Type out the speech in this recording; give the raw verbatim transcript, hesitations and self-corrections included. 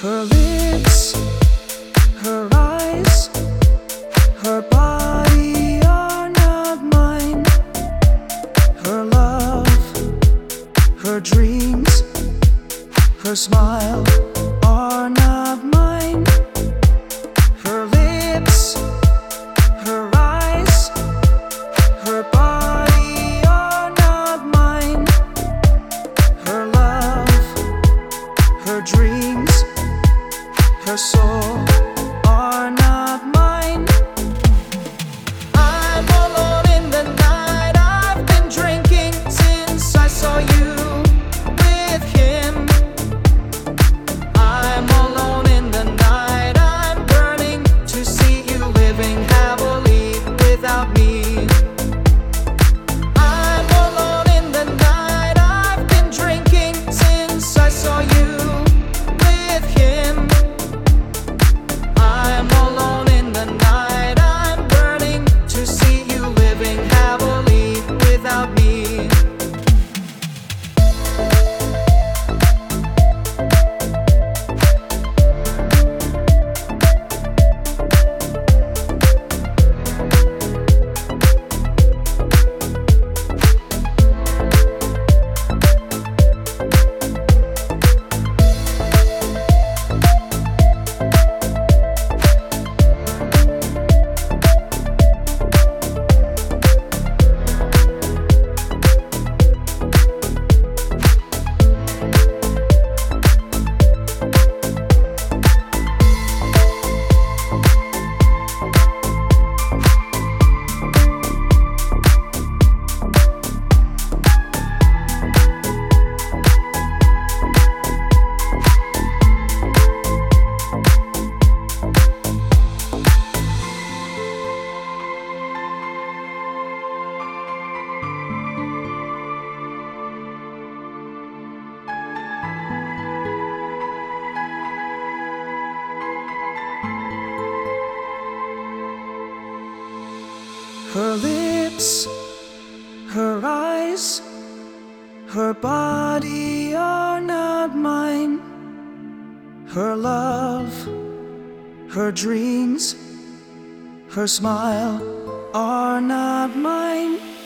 Her lips, her eyes, her body are not mine. Her love, her dreams, her smile are not mine. Her lips, her eyes, her body are not mine. Her love, her dreams, her soul are not mine. I'm alone in the night. I've been drinking since I saw you with him. I'm alone in the night. I'm burning to see you living happily without me. I'm alone in the night. I've been drinking since I saw you with him. I'm alone in the night. I'm burning to see you living happily without me. Her lips, her eyes, her body are not mine. Her love, her dreams, her smile are not mine.